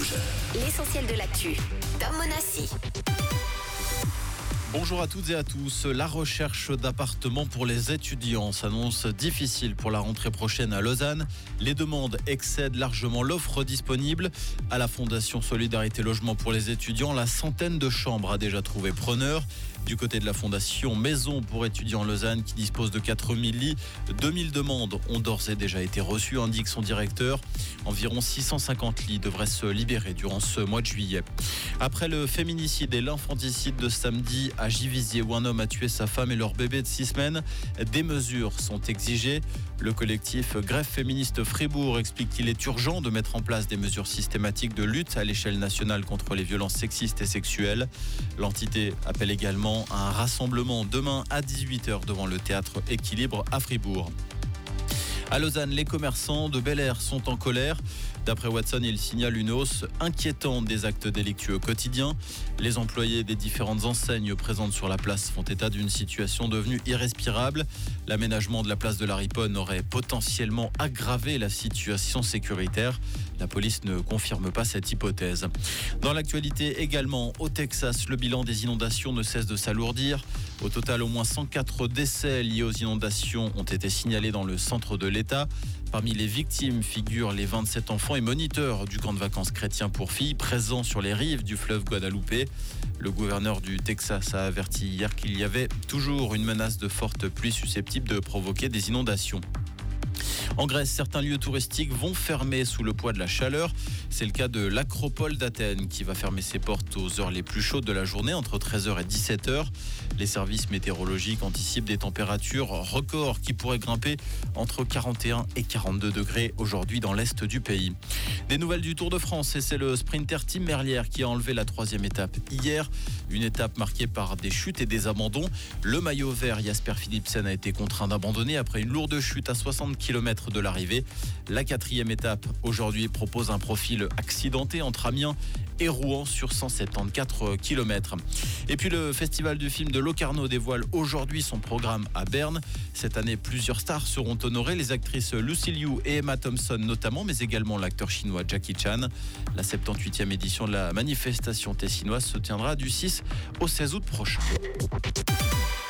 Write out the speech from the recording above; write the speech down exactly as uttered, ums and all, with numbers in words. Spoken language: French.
Rouge. L'essentiel de l'actu. Tom Monassi. Bonjour à toutes et à tous. La recherche d'appartements pour les étudiants s'annonce difficile pour la rentrée prochaine à Lausanne. Les demandes excèdent largement l'offre disponible. À la Fondation Solidarité Logement pour les étudiants, la centaine de chambres a déjà trouvé preneur. Du côté de la Fondation Maison pour étudiants Lausanne, qui dispose de quatre mille lits, deux mille demandes ont d'ores et déjà été reçues, indique son directeur. Environ six cent cinquante lits devraient se libérer durant ce mois de juillet. Après le féminicide et l'infanticide de samedi à Givisiez, où un homme a tué sa femme et leur bébé de six semaines, des mesures sont exigées. Le collectif Grève féministe Fribourg explique qu'il est urgent de mettre en place des mesures systématiques de lutte à l'échelle nationale contre les violences sexistes et sexuelles. L'entité appelle également à un rassemblement demain à dix-huit heures devant le théâtre Équilibre à Fribourg. À Lausanne, les commerçants de Bel Air sont en colère. D'après Watson, ils signalent une hausse inquiétante des actes délictueux quotidiens. Les employés des différentes enseignes présentes sur la place font état d'une situation devenue irrespirable. L'aménagement de la place de la Riponne aurait potentiellement aggravé la situation sécuritaire. La police ne confirme pas cette hypothèse. Dans l'actualité également, au Texas, le bilan des inondations ne cesse de s'alourdir. Au total, au moins cent quatre décès liés aux inondations ont été signalés dans le centre de l'État. Parmi les victimes figurent les vingt-sept enfants et moniteurs du camp de vacances chrétien pour filles présents sur les rives du fleuve Guadalupe. Le gouverneur du Texas a averti hier qu'il y avait toujours une menace de fortes pluies susceptibles de provoquer des inondations. En Grèce, certains lieux touristiques vont fermer sous le poids de la chaleur. C'est le cas de l'Acropole d'Athènes qui va fermer ses portes aux heures les plus chaudes de la journée, entre treize heures et dix-sept heures. Les services météorologiques anticipent des températures records qui pourraient grimper entre quarante et un et quarante-deux degrés aujourd'hui dans l'est du pays. Des nouvelles du Tour de France, et c'est le sprinter Tim Merlier qui a enlevé la troisième étape hier. Une étape marquée par des chutes et des abandons. Le maillot vert Jasper Philipsen a été contraint d'abandonner après une lourde chute à soixante kilomètres de l'arrivée. La quatrième étape aujourd'hui propose un profil accidenté entre Amiens et Rouen sur cent soixante-quatorze kilomètres. Et puis le festival du film de Locarno dévoile aujourd'hui son programme à Berne. Cette année, plusieurs stars seront honorées, les actrices Lucy Liu et Emma Thompson notamment, mais également l'acteur chinois Jackie Chan. La soixante-dix-huitième édition de la manifestation tessinoise se tiendra du six au seize août prochain.